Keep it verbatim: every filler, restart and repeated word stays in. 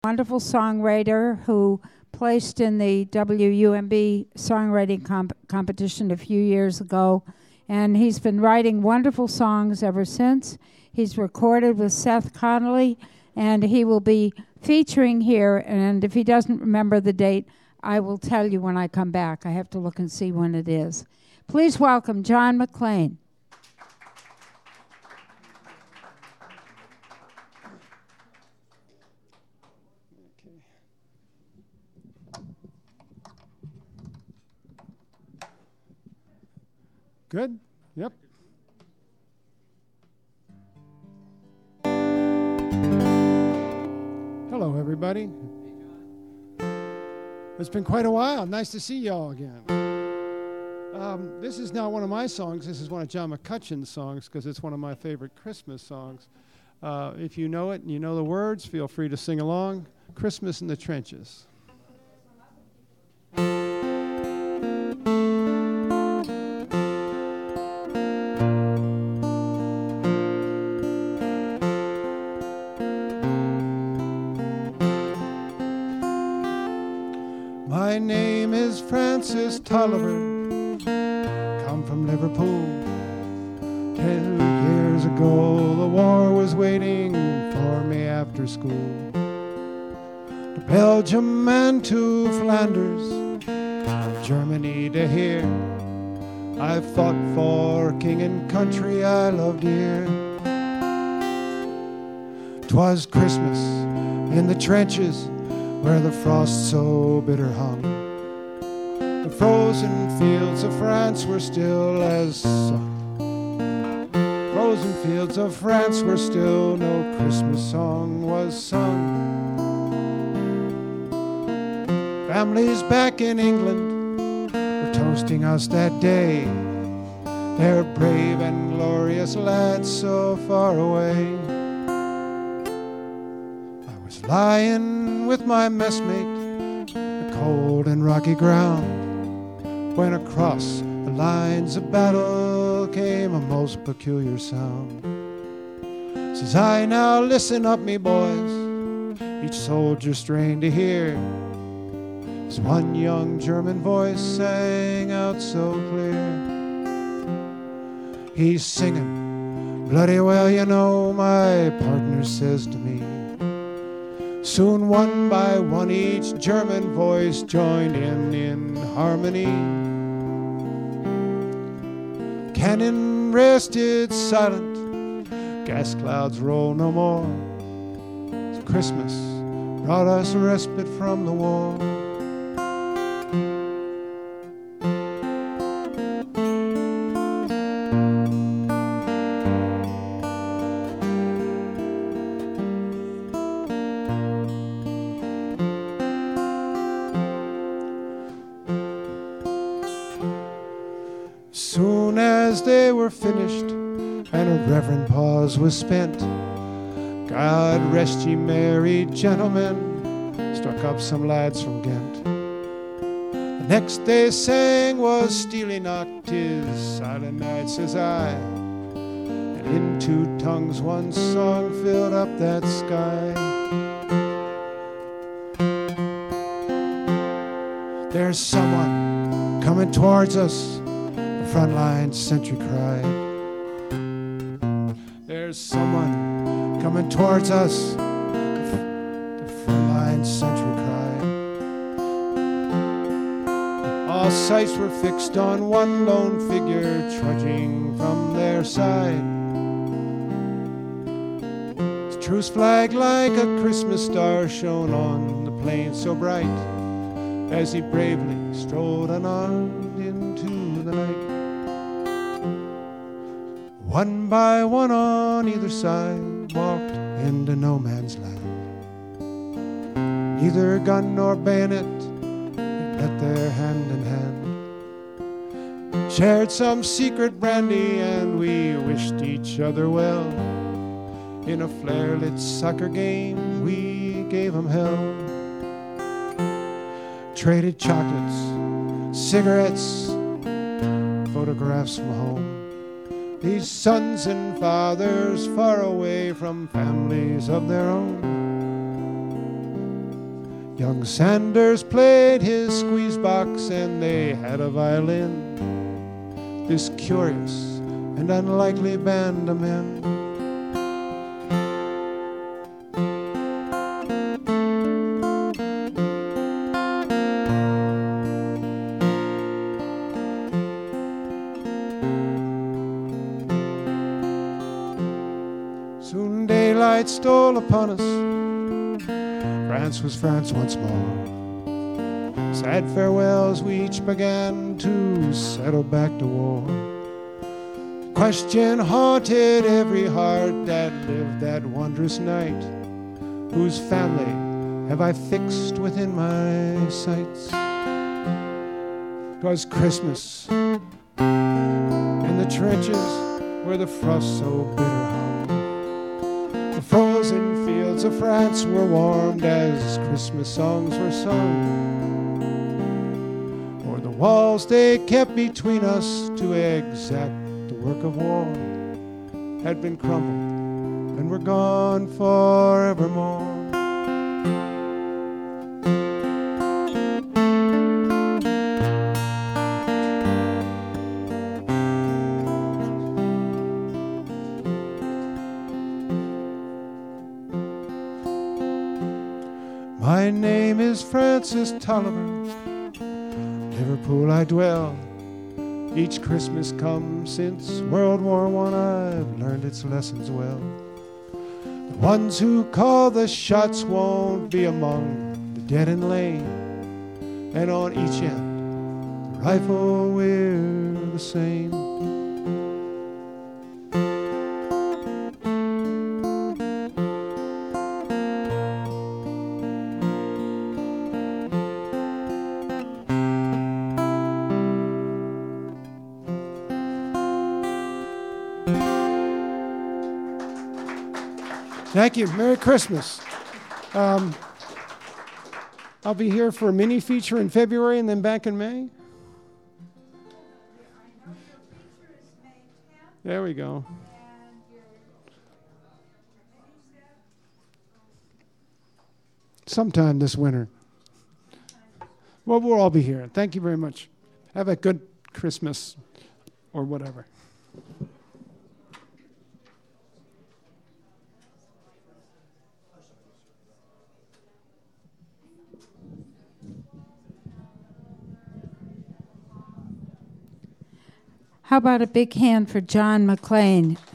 Wonderful songwriter who placed in the W U M B songwriting comp- competition a few years ago, and he's been writing wonderful songs ever since. He's recorded with Seth Connolly, and he will be featuring here, and if he doesn't remember the date, I will tell you when I come back. I have to look and see when it is. Please welcome John McLean. Good? Yep. Hello, everybody. It's been quite a while. Nice to see y'all again. Um, this is not one of my songs. This is one of John McCutcheon's songs because it's one of my favorite Christmas songs. Uh, if you know it and you know the words, feel free to sing along. Christmas in the Trenches. My name is Francis Tolliver, come from Liverpool. Ten years ago the war was waiting for me after school. To Belgium and to Flanders, Germany to here, I fought for king and country I loved dear. 'Twas Christmas in the trenches where the frost so bitter hung. The frozen fields of France were still as sung. Frozen fields of France were still, no Christmas song was sung. Families back in England were toasting us that day. They're brave and glorious lads so far away. I was lying with my messmate, the cold and rocky ground, when across the lines of battle came a most peculiar sound. Says I, now listen up me boys, each soldier strained to hear, as one young German voice sang out so clear. He's singing, bloody well you know, my partner says to me. Soon one by one each German voice joined in in harmony. Cannon rested silent, gas clouds roll no more. Christmas brought us a respite from the war. Soon as they were finished and a reverent pause was spent, God rest ye merry gentlemen, struck up some lads from Ghent. The next they sang was Steely Nacht, 'tis silent night, says I, and in two tongues one song filled up that sky. There's someone coming towards us, frontline sentry cried. There's someone coming towards us, the frontline sentry cried. All sights were fixed on one lone figure trudging from their side. His truce flag like a Christmas star shone on the plain so bright, as he bravely strode unarmed into the night. One by one on either side walked into no man's land. Neither gun nor bayonet, they met their hand in hand. Shared some secret brandy and we wished each other well. In a flare-lit soccer game we gave 'em hell. Traded chocolates, cigarettes, photographs from home. These sons and fathers far away from families of their own. Young Sanders played his squeeze box and they had a violin, this curious and unlikely band of men. Soon daylight stole upon us. France was France once more. Sad farewells we each began to settle back to war. Question haunted every heart that lived that wondrous night. Whose family have I fixed within my sights? 'Twas Christmas in the trenches where the frost so bitter hung. The frozen fields of France were warmed as Christmas songs were sung. O'er the walls they kept between us to exact the work of war had been crumbled and were gone forevermore. My name is Francis Tolliver, Liverpool I dwell. Each Christmas come since World War One, I've learned its lessons well. The ones who call the shots won't be among the dead and lame, and on each end, the rifle we're the same. Thank you. Merry Christmas. Um, I'll be here for a mini feature in February and then back in May. There we go. Sometime this winter. Well, we'll all be here. Thank you very much. Have a good Christmas or whatever. How about a big hand for John McLean?